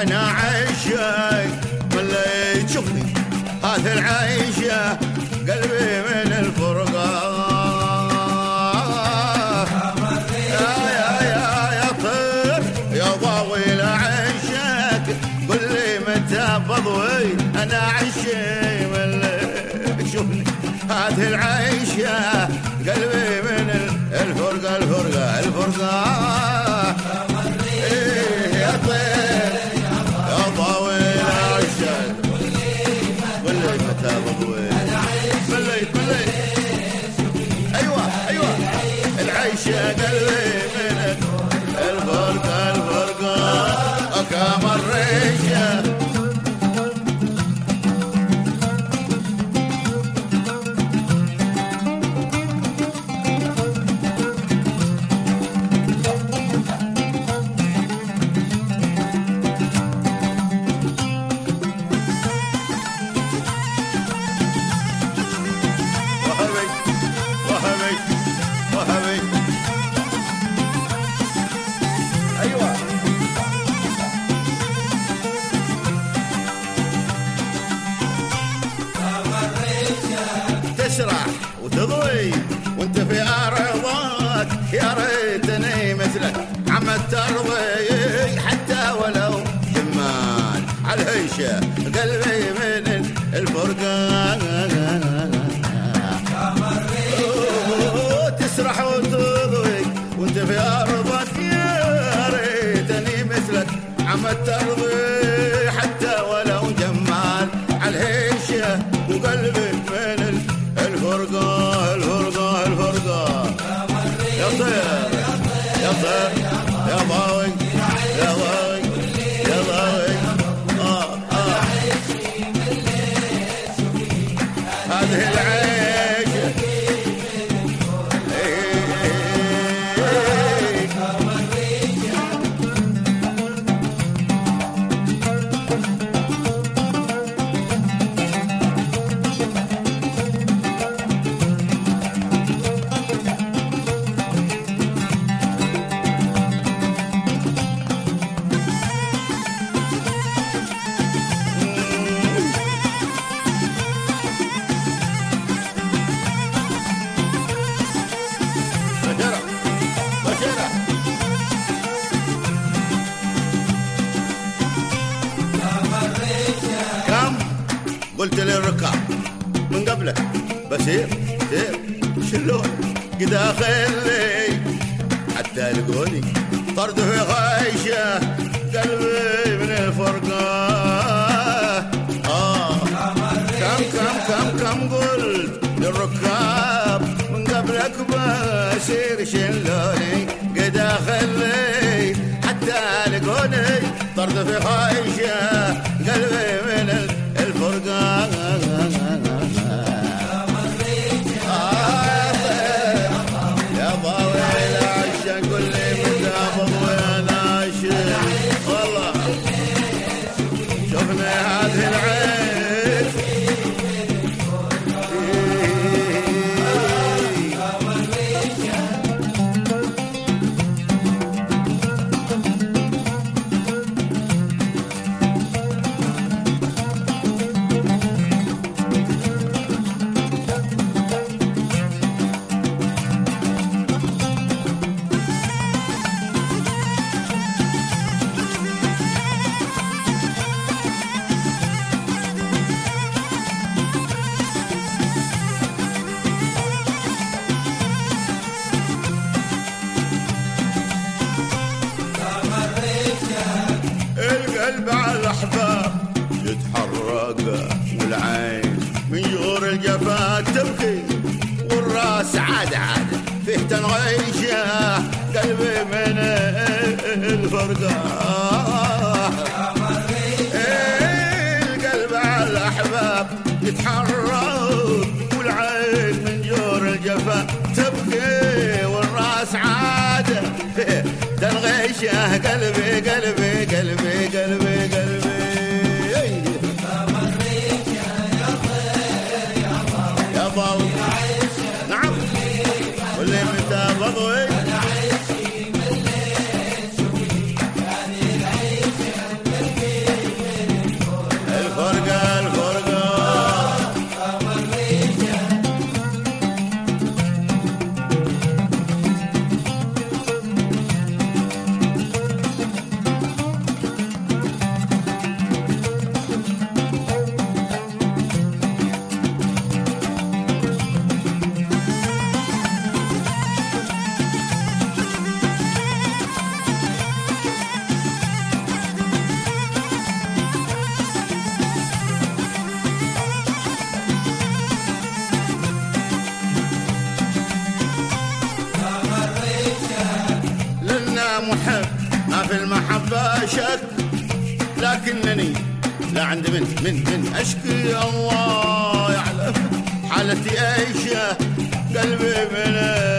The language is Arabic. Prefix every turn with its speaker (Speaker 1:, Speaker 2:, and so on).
Speaker 1: انا عايشة من اللي تشوفني هذه العيشة قلبي من الفرقة يا طير يا ضاوي لعيشك قل لي متى بضوي انا عايشة من اللي تشوفني هذه العيشة قلبي من الفرقة الفرقة الفرقة يا طير يا ضاوي لعيشك قل لي متى بضوي مليت ايوه العيشة قلبي من الفرقة الفرقة كم الريشة وهبي ايوه تسرح وتضوي وانت في ارضك يا ريتني مثلك عم ترضي حتى ولو جمال على الهيشه قلبي من الفرقان تسرح وتضوي وانت في ارضك يا ريتني مثلك عم ترضي حتى ولو جمال على الهيشه وقلبي من الفرقه الفرقه الفرقه يا طير يا طير يا ضاوي يا ضاوي يا ضاوي هذه العيشه قلت للركاب من قبلك بسير سير شلون قد اخلي حتى لقوني طرد في غايشه قلبي من الفرقه كم قلت للركاب من قبلك بسير شلوني قد اخلي حتى لقوني طرد في غايشه قلبي من الفرقة يا ضاوي العشا قل لي متى بضوي انا عشا والله شوفنا هذه العين القلب على الأحباب يتحرق والعين من جور الجفا تبكي والراس عاد فيه تنغيشه قلبي من الفرقة القلب على الأحباب يتحرق والعين من جور الجفا تبكي والراس عاد فيه تنغيشه قلبي قلبي قلبي قلبي قلبي يا ضاوي نعم واللي متى بضوي بالمحبة شك، لكنني لا عند من أشكي. الله يعلم حالتي ايش، قلبي من